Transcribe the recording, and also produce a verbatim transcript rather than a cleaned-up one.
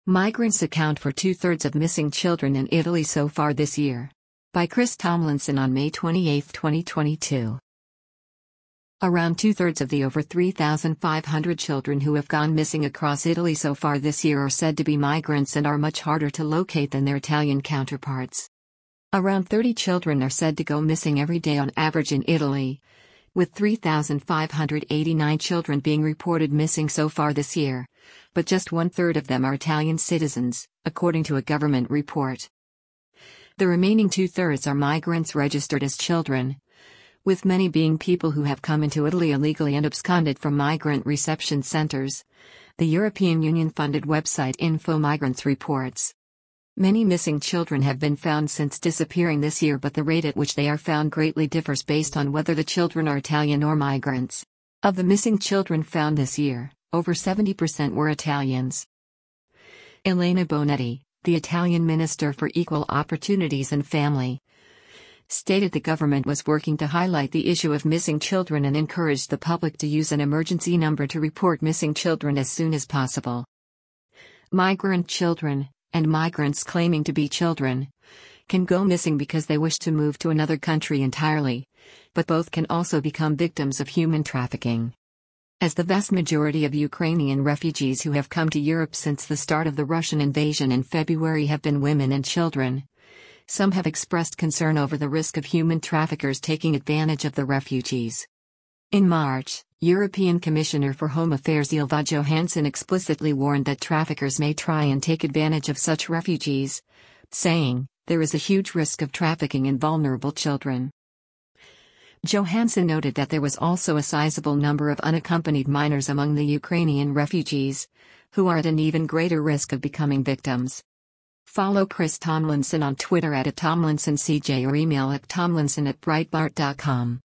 Migrants account for two-thirds of missing children in Italy so far this year. By Chris Tomlinson on May twenty-eighth, twenty twenty-two. Around two-thirds of the over three thousand five hundred children who have gone missing across Italy so far this year are said to be migrants and are much harder to locate than their Italian counterparts. Around thirty children are said to go missing every day on average in Italy, with three thousand five hundred eighty-nine children being reported missing so far this year, but just one-third of them are Italian citizens, according to a government report. The remaining two-thirds are migrants registered as children, with many being people who have come into Italy illegally and absconded from migrant reception centers, the European Union-funded website Info Migrants reports. Many missing children have been found since disappearing this year, but the rate at which they are found greatly differs based on whether the children are Italian or migrants. Of the missing children found this year, over seventy percent were Italians. Elena Bonetti, the Italian Minister for Equal Opportunities and Family, stated the government was working to highlight the issue of missing children and encouraged the public to use an emergency number to report missing children as soon as possible. Migrant children, and migrants claiming to be children, can go missing because they wish to move to another country entirely, but both can also become victims of human trafficking. As the vast majority of Ukrainian refugees who have come to Europe since the start of the Russian invasion in February have been women and children, some have expressed concern over the risk of human traffickers taking advantage of the refugees. In March, European Commissioner for Home Affairs Ylva Johansson explicitly warned that traffickers may try and take advantage of such refugees, saying, "There is a huge risk of trafficking in vulnerable children." Johansson noted that there was also a sizable number of unaccompanied minors among the Ukrainian refugees, who are at an even greater risk of becoming victims. Follow Chris Tomlinson on Twitter at Tomlinson C J or email at tomlinson at breitbart dot com.